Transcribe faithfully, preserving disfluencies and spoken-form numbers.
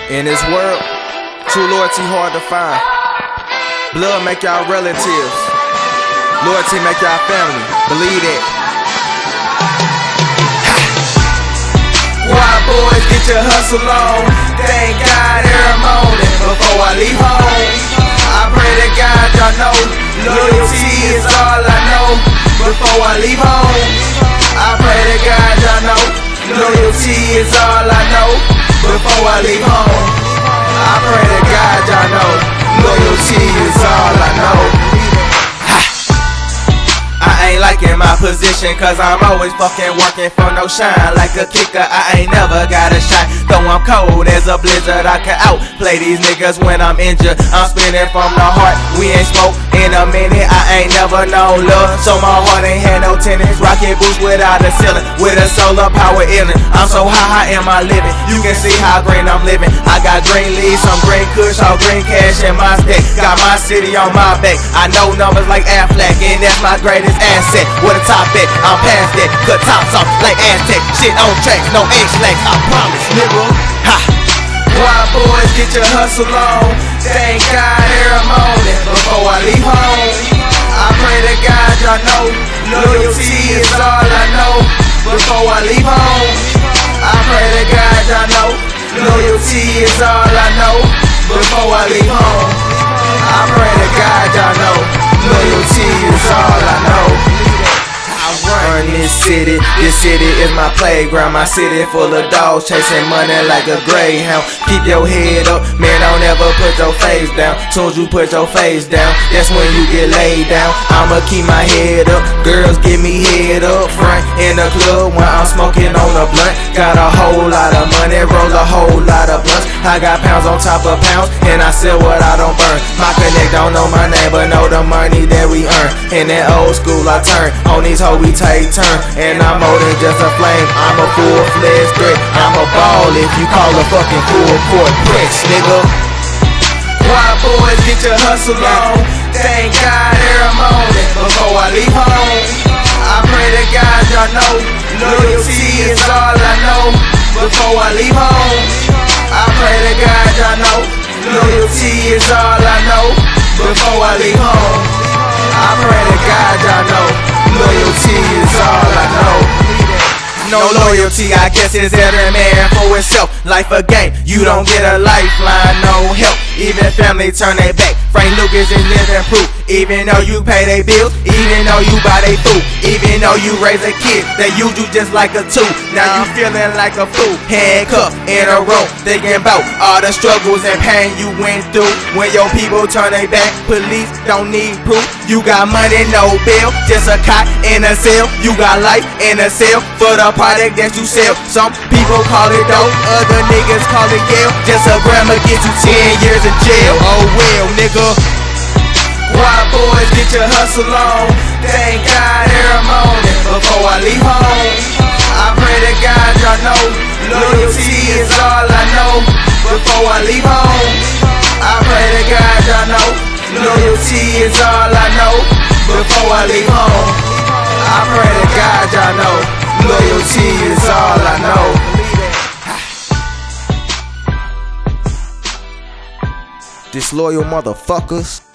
In this world, true loyalty hard to find. Blood make y'all relatives. Loyalty make y'all family. Believe that. Why boys get your hustle on? Thank God every morning before I leave home. I pray to God y'all know loyalty is all I know before I leave home. I pray to God y'all know loyalty is all I know before I leave home. I pray to God y'all know loyalty is all I know. I ain't liking my position, cause I'm always fucking working for no shine. Like a kicker, I ain't never got a shot. Though I'm cold as a blizzard, I can outplay these niggas when I'm injured. I'm spinning from the heart, we ain't smoke in a minute. I ain't never known love, so my heart ain't had no tennis. Rocket boots without a ceiling, with a solar power inlet. I'm so high, how am I living? You can see how green I'm living. I got green leaves, some green kush, all green cash in my stack. Got my city on my back. I know numbers like Affleck, and that's my greatest asset. With a top at, I'm past that. Cut tops off like Aztec. Shit on tracks, no X-lax, I promise, nigga. Ha! Why boys get your hustle on? Thank God every morning before I leave home. I pray to God y'all know loyalty is all I know before I leave home. I pray to God y'all know loyalty is all I know before I leave home. I pray to God y'all know loyalty is all I know. I run this city, this city is my playground. My city full of dogs chasing money like a greyhound. Keep your head up, man, don't ever put your face down. Soon as you put your face down, that's when you get laid down. I'ma keep my head up, girls give me head up front in the club when I'm smoking on a blunt. Got a whole lot of money, roll a whole lot of blunts. I got pounds on top of pounds, and I sell what I don't burn. My connect don't know my name, but know the money that we earn. In that old school I turn, on these hoes we take turn. And I'm more than just a flame, I'm a full-fledged threat. I'm a ball if you call a fucking full court press, nigga. Why boys get your hustle on? Thank God every morning before I leave home. I pray to God y'all know loyalty is all I know before I leave home. I pray to God y'all know loyalty is all I know before I leave home. I pray to God y'all know loyalty is all I know. No loyalty, I guess it's every man for himself. Life a game, you don't get a lifeline, no help. Even family turn their back. Frank Lucas is living proof. Even though you pay their bills, even though you buy their food, even though you raise a kid, they use you just like a tool. Now you feeling like a fool, handcuffed in a room, thinking about all the struggles and pain you went through. When your people turn their back, police don't need proof. You got money, no bill, just a cot in a cell. You got life in a cell for the product that you sell. Some people call it dope, other niggas call it jail. Just a grandma get you ten years in jail. Oh well, nigga. Why boys get your hustle on? Thank God every morning before I leave home. I pray to God y'all know loyalty is all I know before I leave home. I pray to God y'all know loyalty is all I know before I leave home. I pray to God y'all know loyalty is all I know. Disloyal motherfuckers.